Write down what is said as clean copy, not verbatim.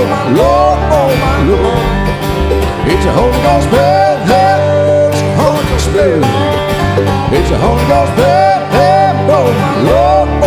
oh my Lord, oh my Lord. It's a Holy Ghost prayer, it's a Holy Ghost prayer. It's a Holy Ghost prayer, oh my Lord.